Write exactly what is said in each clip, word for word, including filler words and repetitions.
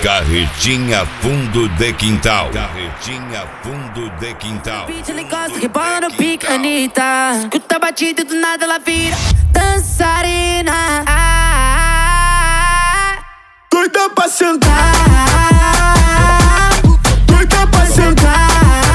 Carretinha fundo de quintal. Carretinha fundo de quintal. Ele gosta que bola no pique, Anitta. Escuta a batida e do nada ela vira dançarina. Ah, doida pra sentar, doida pra sentar.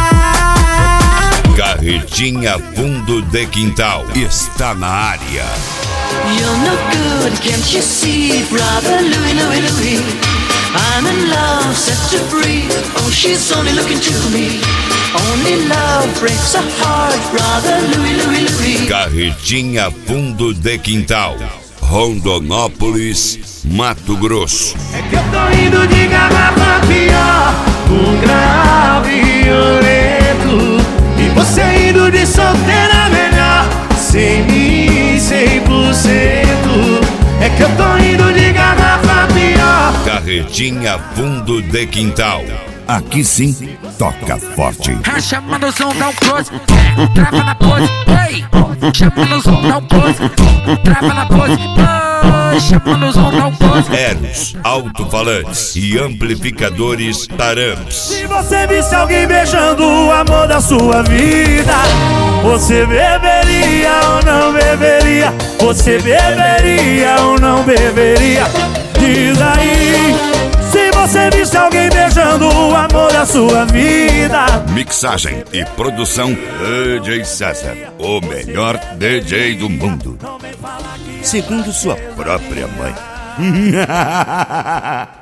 Carretinha fundo de quintal está na área. You're no good, can't you see, brother Louie, Louie, Louie? I'm in love, set to free. Oh, she's only looking to me. Only love breaks a heart, brother Louie, Louie, Louie. Carretinha fundo de quintal, Rondonópolis, Mato Grosso. É que eu tô indo de garrafa pior, um grave violento. E você indo de solteira melhor, sem mim, cem por cento. É que eu tô indo de garrafa pior. Carretinha fundo de quintal. Aqui sim, toca forte. Chama no som, dá um close, trava na pose, ei. Chama no som, dá um close, trava na pose, oh. Chama no som, dá um close. Eros, alto-falantes e amplificadores Taramps. Se você visse alguém beijando o amor da sua vida, você beberia ou não beberia? Você beberia ou não beberia? Diz aí, se você visse alguém beijando o amor da sua vida. Mixagem e produção D J César, o melhor D J do mundo, segundo sua própria mãe.